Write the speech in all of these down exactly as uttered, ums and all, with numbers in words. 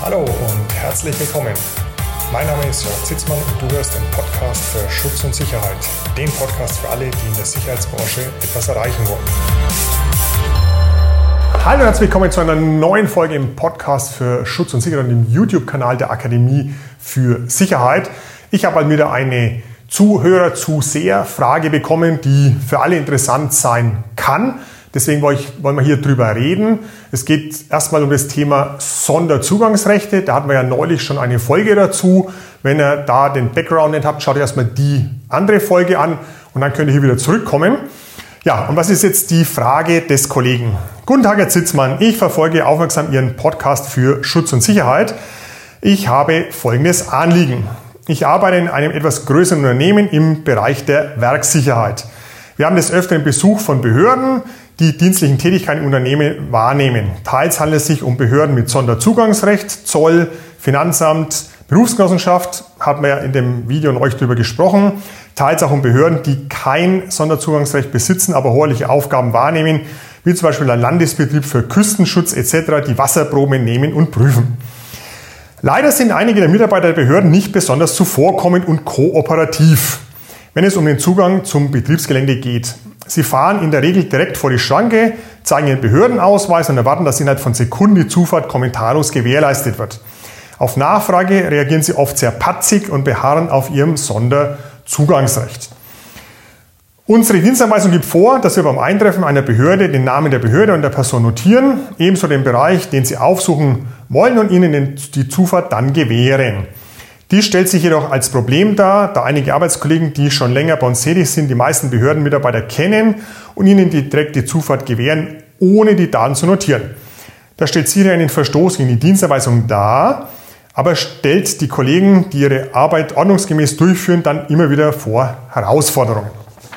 Hallo und herzlich willkommen. Mein Name ist Jörg Zitzmann und du hörst den Podcast für Schutz und Sicherheit. Den Podcast für alle, die in der Sicherheitsbranche etwas erreichen wollen. Hallo und herzlich willkommen zu einer neuen Folge im Podcast für Schutz und Sicherheit und im YouTube-Kanal der Akademie für Sicherheit. Ich habe mal wieder eine Zuhörer, Zuseher-Frage bekommen, die für alle interessant sein kann. Deswegen wollen wir hier drüber reden. Es geht erstmal um das Thema Sonderzugangsrechte. Da hatten wir ja neulich schon eine Folge dazu. Wenn ihr da den Background nicht habt, schaut euch erstmal die andere Folge an und dann könnt ihr hier wieder zurückkommen. Ja, und was ist jetzt die Frage des Kollegen? Guten Tag, Herr Zitzmann. Ich verfolge aufmerksam Ihren Podcast für Schutz und Sicherheit. Ich habe folgendes Anliegen. Ich arbeite in einem etwas größeren Unternehmen im Bereich der Werkssicherheit. Wir haben des Öfteren Besuch von Behörden, die dienstlichen Tätigkeiten im Unternehmen wahrnehmen. Teils handelt es sich um Behörden mit Sonderzugangsrecht, Zoll, Finanzamt, Berufsgenossenschaft, haben wir ja in dem Video neulich darüber gesprochen. Teils auch um Behörden, die kein Sonderzugangsrecht besitzen, aber hoheitliche Aufgaben wahrnehmen, wie zum Beispiel der Landesbetrieb für Küstenschutz et cetera, die Wasserproben nehmen und prüfen. Leider sind einige der Mitarbeiter der Behörden nicht besonders zuvorkommend und kooperativ, wenn es um den Zugang zum Betriebsgelände geht. Sie fahren in der Regel direkt vor die Schranke, zeigen ihren Behördenausweis und erwarten, dass innerhalb von Sekunden die Zufahrt kommentarlos gewährleistet wird. Auf Nachfrage reagieren sie oft sehr patzig und beharren auf ihrem Sonderzugangsrecht. Unsere Dienstanweisung gibt vor, dass wir beim Eintreffen einer Behörde den Namen der Behörde und der Person notieren, ebenso den Bereich, den sie aufsuchen wollen und ihnen die Zufahrt dann gewähren. Dies stellt sich jedoch als Problem dar, da einige Arbeitskollegen, die schon länger bei uns tätig sind, die meisten Behördenmitarbeiter kennen und ihnen die direkte Zufahrt gewähren, ohne die Daten zu notieren. Das stellt sicher einen Verstoß gegen die Dienstanweisung dar, aber stellt die Kollegen, die ihre Arbeit ordnungsgemäß durchführen, dann immer wieder vor Herausforderungen.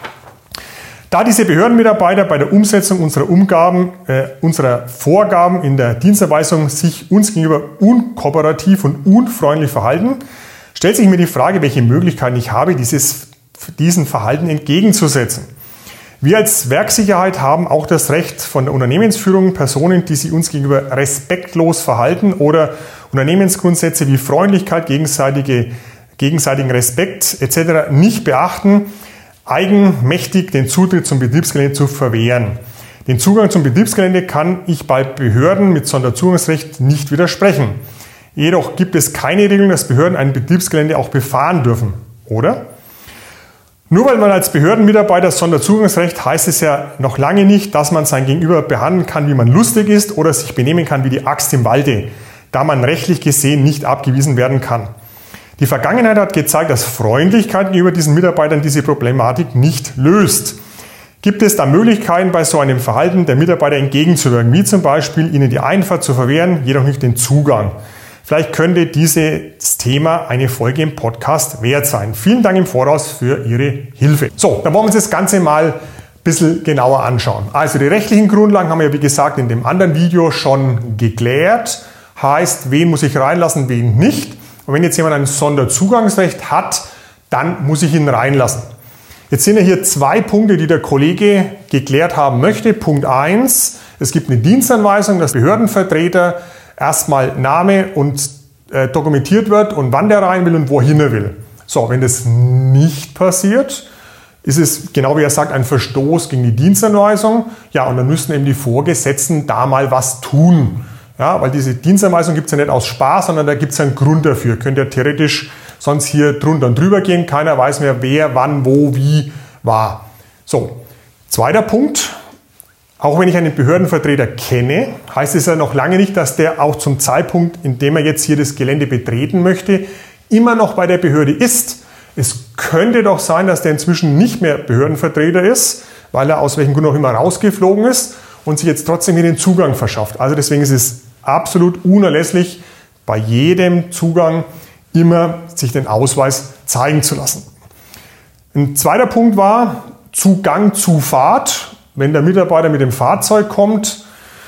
Da diese Behördenmitarbeiter bei der Umsetzung unserer, Umgaben, äh, unserer Vorgaben in der Dienstanweisung sich uns gegenüber unkooperativ und unfreundlich verhalten, stellt sich mir die Frage, welche Möglichkeiten ich habe, dieses, diesen Verhalten entgegenzusetzen. Wir als Werkssicherheit haben auch das Recht von der Unternehmensführung, Personen, die sich uns gegenüber respektlos verhalten oder Unternehmensgrundsätze wie Freundlichkeit, gegenseitige, gegenseitigen Respekt et cetera nicht beachten, eigenmächtig den Zutritt zum Betriebsgelände zu verwehren. Den Zugang zum Betriebsgelände kann ich bei Behörden mit Sonderzugangsrecht nicht widersprechen. Jedoch gibt es keine Regelung, dass Behörden ein Betriebsgelände auch befahren dürfen, oder? Nur weil man als Behördenmitarbeiter Sonderzugangsrecht heißt es ja noch lange nicht, dass man sein Gegenüber behandeln kann, wie man lustig ist oder sich benehmen kann wie die Axt im Walde, da man rechtlich gesehen nicht abgewiesen werden kann. Die Vergangenheit hat gezeigt, dass Freundlichkeit gegenüber diesen Mitarbeitern diese Problematik nicht löst. Gibt es da Möglichkeiten, bei so einem Verhalten der Mitarbeiter entgegenzuwirken, wie zum Beispiel ihnen die Einfahrt zu verwehren, jedoch nicht den Zugang? Vielleicht könnte dieses Thema eine Folge im Podcast wert sein. Vielen Dank im Voraus für Ihre Hilfe. So, dann wollen wir uns das Ganze mal ein bisschen genauer anschauen. Also die rechtlichen Grundlagen haben wir, wie gesagt, in dem anderen Video schon geklärt. Heißt, wen muss ich reinlassen, wen nicht. Und wenn jetzt jemand ein Sonderzugangsrecht hat, dann muss ich ihn reinlassen. Jetzt sind ja hier zwei Punkte, die der Kollege geklärt haben möchte. Punkt eins, es gibt eine Dienstanweisung, dass Behördenvertreter erstmal Name und äh, dokumentiert wird und wann der rein will und wohin er will. So, wenn das nicht passiert, ist es, genau wie er sagt, ein Verstoß gegen die Dienstanweisung. Ja, und dann müssten eben die Vorgesetzten da mal was tun. Ja, weil diese Dienstanweisung gibt es ja nicht aus Spaß, sondern da gibt es einen Grund dafür. Könnt ihr theoretisch sonst hier drunter und drüber gehen. Keiner weiß mehr, wer, wann, wo, wie war. So, zweiter Punkt. Auch wenn ich einen Behördenvertreter kenne, heißt es ja noch lange nicht, dass der auch zum Zeitpunkt, in dem er jetzt hier das Gelände betreten möchte, immer noch bei der Behörde ist. Es könnte doch sein, dass der inzwischen nicht mehr Behördenvertreter ist, weil er aus welchem Grund auch immer rausgeflogen ist und sich jetzt trotzdem hier den Zugang verschafft. Also deswegen ist es absolut unerlässlich, bei jedem Zugang immer sich den Ausweis zeigen zu lassen. Ein zweiter Punkt war Zugang zu Fahrt. Wenn der Mitarbeiter mit dem Fahrzeug kommt,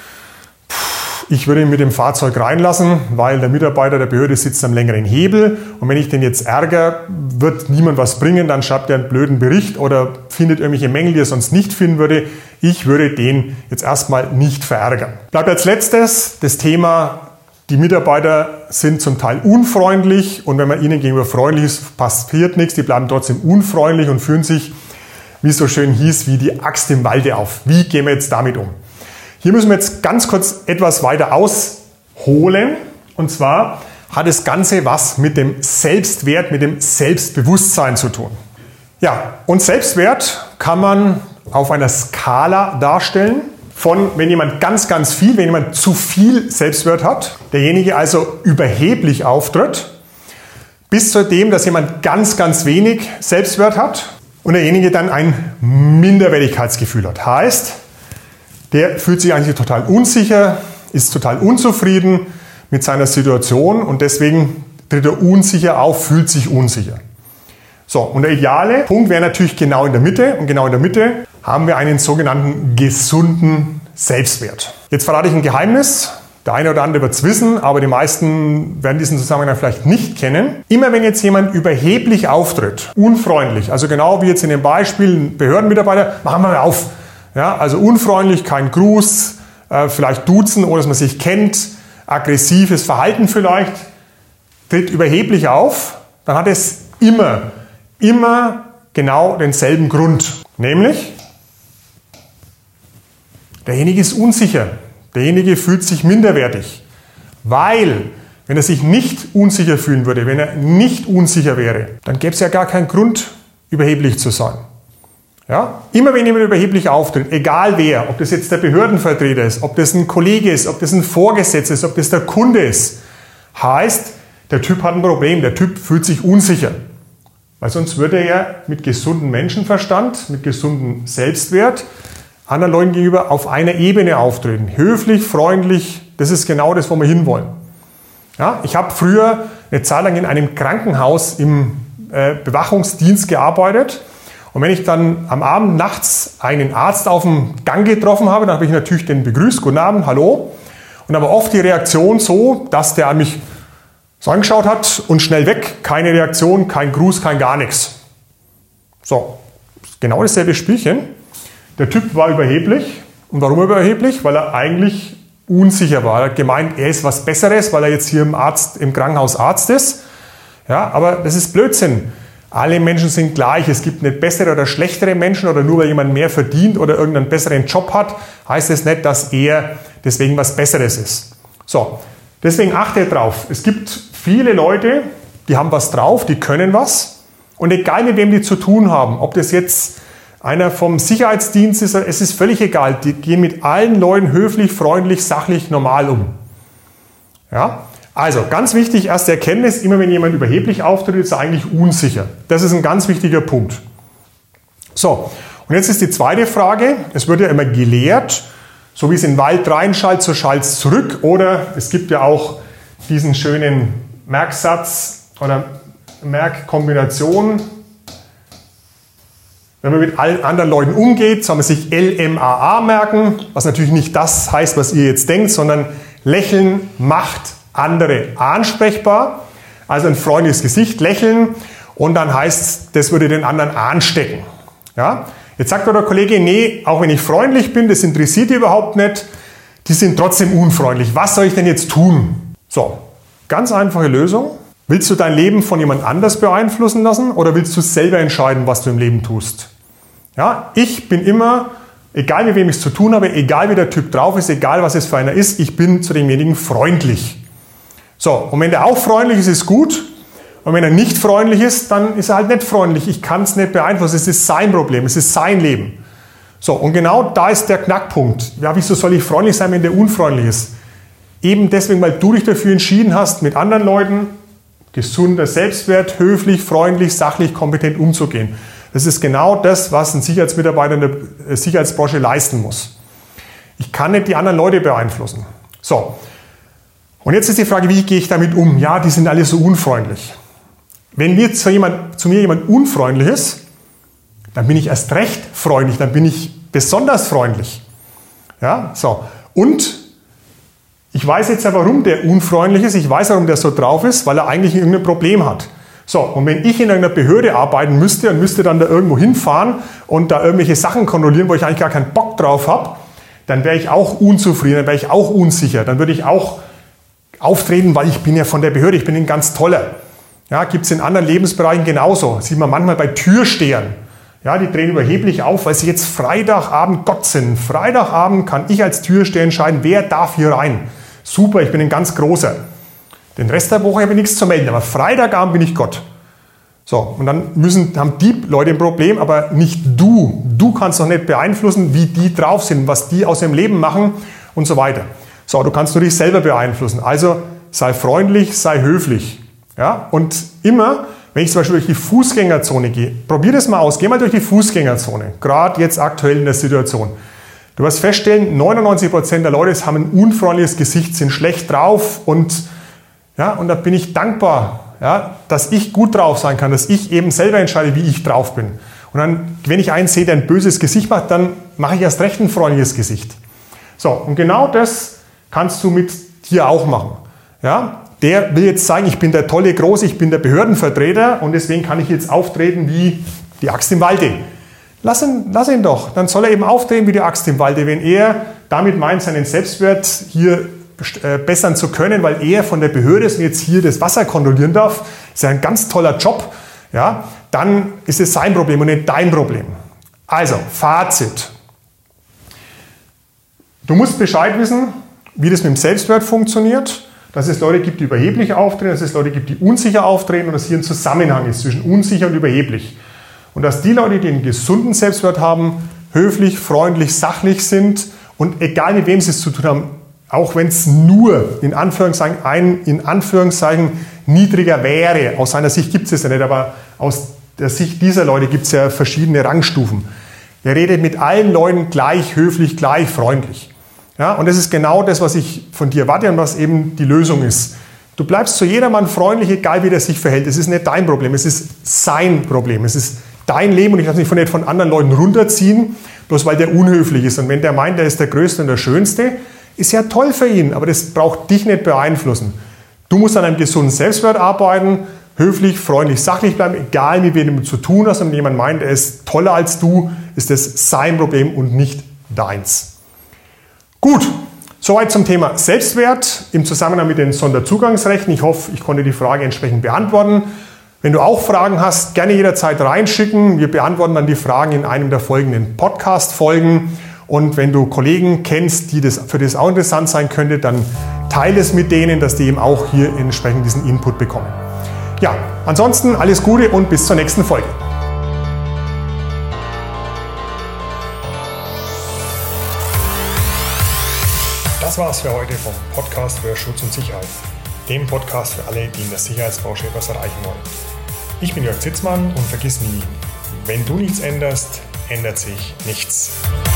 ich würde ihn mit dem Fahrzeug reinlassen, weil der Mitarbeiter der Behörde sitzt am längeren Hebel und wenn ich den jetzt ärgere, wird niemand was bringen, dann schreibt er einen blöden Bericht oder findet irgendwelche Mängel, die er sonst nicht finden würde. Ich würde den jetzt erstmal nicht verärgern. Bleibt als letztes das Thema die Mitarbeiter sind zum Teil unfreundlich und wenn man ihnen gegenüber freundlich ist, passiert nichts. Die bleiben trotzdem unfreundlich und fühlen sich, wie es so schön hieß, wie die Axt im Walde auf. Wie gehen wir jetzt damit um? Hier müssen wir jetzt ganz kurz etwas weiter ausholen. Und zwar hat das Ganze was mit dem Selbstwert, mit dem Selbstbewusstsein zu tun. Ja, und Selbstwert kann man auf einer Skala darstellen. Von, wenn jemand ganz, ganz viel, wenn jemand zu viel Selbstwert hat, derjenige also überheblich auftritt, bis zu dem, dass jemand ganz, ganz wenig Selbstwert hat und derjenige dann ein Minderwertigkeitsgefühl hat. Heißt, der fühlt sich eigentlich total unsicher, ist total unzufrieden mit seiner Situation und deswegen tritt er unsicher auf, fühlt sich unsicher. So, und der ideale Punkt wäre natürlich genau in der Mitte und genau in der Mitte haben wir einen sogenannten gesunden Selbstwert. Jetzt verrate ich ein Geheimnis. Der eine oder andere wird es wissen, aber die meisten werden diesen Zusammenhang vielleicht nicht kennen. Immer wenn jetzt jemand überheblich auftritt, unfreundlich, also genau wie jetzt in dem Beispiel Behördenmitarbeiter, machen wir mal auf. Ja, also unfreundlich, kein Gruß, äh, vielleicht duzen, ohne dass man sich kennt, aggressives Verhalten vielleicht, tritt überheblich auf, dann hat es immer, immer genau denselben Grund. Nämlich, derjenige ist unsicher, derjenige fühlt sich minderwertig, weil, wenn er sich nicht unsicher fühlen würde, wenn er nicht unsicher wäre, dann gäbe es ja gar keinen Grund, überheblich zu sein. Ja? Immer wenn jemand überheblich auftritt, egal wer, ob das jetzt der Behördenvertreter ist, ob das ein Kollege ist, ob das ein Vorgesetzter ist, ob das der Kunde ist, heißt, der Typ hat ein Problem, der Typ fühlt sich unsicher. Weil sonst würde er ja mit gesundem Menschenverstand, mit gesundem Selbstwert anderen Leuten gegenüber auf einer Ebene auftreten. Höflich, freundlich, das ist genau das, wo wir hinwollen. Ja, ich habe früher eine Zeit lang in einem Krankenhaus im äh, Bewachungsdienst gearbeitet. Und wenn ich dann am Abend nachts einen Arzt auf dem Gang getroffen habe, dann habe ich natürlich den begrüßt, guten Abend, hallo. Und aber oft die Reaktion so, dass der an mich so angeschaut hat und schnell weg, keine Reaktion, kein Gruß, kein gar nichts. So, genau dasselbe Spielchen. Der Typ war überheblich. Und warum überheblich? Weil er eigentlich unsicher war. Er hat gemeint, er ist was Besseres, weil er jetzt hier im, Arzt, im Krankenhaus Arzt ist. Ja, aber das ist Blödsinn. Alle Menschen sind gleich. Es gibt nicht bessere oder schlechtere Menschen oder nur weil jemand mehr verdient oder irgendeinen besseren Job hat, heißt es nicht, dass er deswegen was Besseres ist. So, deswegen achte drauf. Es gibt viele Leute, die haben was drauf, die können was. Und egal mit wem die zu tun haben, ob das jetzt einer vom Sicherheitsdienst ist, es ist völlig egal. Die gehen mit allen Leuten höflich, freundlich, sachlich, normal um. Ja? Also, ganz wichtig, erste Erkenntnis, immer wenn jemand überheblich auftritt, ist er eigentlich unsicher. Das ist ein ganz wichtiger Punkt. So, und jetzt ist die zweite Frage. Es wird ja immer gelehrt, so wie es in den Wald reinschallt, so schallt es zurück. Oder es gibt ja auch diesen schönen Merksatz oder Merkkombination. Wenn man mit allen anderen Leuten umgeht, soll man sich L M A A merken, was natürlich nicht das heißt, was ihr jetzt denkt, sondern Lächeln macht andere ansprechbar. Also ein freundliches Gesicht, lächeln und dann heißt es, das würde den anderen anstecken. Ja? Jetzt sagt der Kollege, nee, auch wenn ich freundlich bin, das interessiert die überhaupt nicht, die sind trotzdem unfreundlich. Was soll ich denn jetzt tun? So, ganz einfache Lösung. Willst du dein Leben von jemand anders beeinflussen lassen oder willst du selber entscheiden, was du im Leben tust? Ja, ich bin immer, egal mit wem ich es zu tun habe, egal wie der Typ drauf ist, egal was es für einer ist, ich bin zu demjenigen freundlich. So, und wenn der auch freundlich ist, ist gut. Und wenn er nicht freundlich ist, dann ist er halt nicht freundlich. Ich kann es nicht beeinflussen, es ist sein Problem, es ist sein Leben. So, und genau da ist der Knackpunkt. Ja, wieso soll ich freundlich sein, wenn der unfreundlich ist? Eben deswegen, weil du dich dafür entschieden hast, mit anderen Leuten gesunder Selbstwert, höflich, freundlich, sachlich, kompetent umzugehen. Das ist genau das, was ein Sicherheitsmitarbeiter in der Sicherheitsbranche leisten muss. Ich kann nicht die anderen Leute beeinflussen. So, und jetzt ist die Frage, wie gehe ich damit um? Ja, die sind alle so unfreundlich. Wenn mir zu, jemand, zu mir jemand unfreundlich ist, dann bin ich erst recht freundlich, dann bin ich besonders freundlich. Ja, so. Und ich weiß jetzt ja, warum der unfreundlich ist. Ich weiß, warum der so drauf ist, weil er eigentlich irgendein Problem hat. So, und wenn ich in einer Behörde arbeiten müsste und müsste dann da irgendwo hinfahren und da irgendwelche Sachen kontrollieren, wo ich eigentlich gar keinen Bock drauf habe, dann wäre ich auch unzufrieden, dann wäre ich auch unsicher. Dann würde ich auch auftreten, weil ich bin ja von der Behörde, ich bin ein ganz toller. Ja, gibt es in anderen Lebensbereichen genauso. Sieht man manchmal bei Türstehern. Ja, die drehen überheblich auf, weil sie jetzt Freitagabend Gott sind. Freitagabend kann ich als Türsteher entscheiden, wer darf hier rein. Super, ich bin ein ganz großer. Den Rest der Woche habe ich nichts zu melden, aber Freitagabend bin ich Gott. So, und dann müssen, haben die Leute ein Problem, aber nicht du. Du kannst doch nicht beeinflussen, wie die drauf sind, was die aus ihrem Leben machen und so weiter. So, du kannst nur dich selber beeinflussen. Also sei freundlich, sei höflich. Ja, und immer, wenn ich zum Beispiel durch die Fußgängerzone gehe, probier das mal aus, geh mal durch die Fußgängerzone, gerade jetzt aktuell in der Situation. Du wirst feststellen, neunundneunzig Prozent der Leute haben ein unfreundliches Gesicht, sind schlecht drauf und, ja, und da bin ich dankbar, ja, dass ich gut drauf sein kann, dass ich eben selber entscheide, wie ich drauf bin. Und dann, wenn ich einen sehe, der ein böses Gesicht macht, dann mache ich erst recht ein freundliches Gesicht. So, und genau das kannst du mit dir auch machen. Ja? Der will jetzt sagen, ich bin der tolle Große, ich bin der Behördenvertreter und deswegen kann ich jetzt auftreten wie die Axt im Walde. Lass ihn, lass ihn doch, dann soll er eben auftreten wie die Axt im Walde, wenn er damit meint, seinen Selbstwert hier äh, bessern zu können, weil er von der Behörde ist und jetzt hier das Wasser kontrollieren darf. Ist ja ein ganz toller Job. Ja? Dann ist es sein Problem und nicht dein Problem. Also, Fazit. Du musst Bescheid wissen, wie das mit dem Selbstwert funktioniert. Dass es Leute gibt, die überheblich auftreten, dass es Leute gibt, die unsicher auftreten und dass hier ein Zusammenhang ist zwischen unsicher und überheblich. Und dass die Leute, die einen gesunden Selbstwert haben, höflich, freundlich, sachlich sind und egal mit wem sie es zu tun haben, auch wenn es nur in Anführungszeichen ein in Anführungszeichen niedriger wäre, aus seiner Sicht gibt es es ja nicht, aber aus der Sicht dieser Leute gibt es ja verschiedene Rangstufen. Er redet mit allen Leuten gleich höflich, gleich freundlich. Ja, und das ist genau das, was ich von dir erwarte und was eben die Lösung ist. Du bleibst zu jedermann freundlich, egal wie der sich verhält. Es ist nicht dein Problem, es ist sein Problem. Es ist dein Leben und ich lasse mich von nicht von anderen Leuten runterziehen, bloß weil der unhöflich ist. Und wenn der meint, der ist der Größte und der Schönste, ist ja toll für ihn, aber das braucht dich nicht beeinflussen. Du musst an einem gesunden Selbstwert arbeiten, höflich, freundlich, sachlich bleiben, egal wie wem du zu tun hast. Und wenn jemand meint, er ist toller als du, ist das sein Problem und nicht deins. Gut, soweit zum Thema Selbstwert im Zusammenhang mit den Sonderzugangsrechten. Ich hoffe, ich konnte die Frage entsprechend beantworten. Wenn du auch Fragen hast, gerne jederzeit reinschicken. Wir beantworten dann die Fragen in einem der folgenden Podcast-Folgen. Und wenn du Kollegen kennst, die das, für das auch interessant sein könnte, dann teile es mit denen, dass die eben auch hier entsprechend diesen Input bekommen. Ja, ansonsten alles Gute und bis zur nächsten Folge. Das war's für heute vom Podcast für Schutz und Sicherheit, dem Podcast für alle, die in der Sicherheitsbranche etwas erreichen wollen. Ich bin Jörg Zitzmann und vergiss nie, wenn du nichts änderst, ändert sich nichts.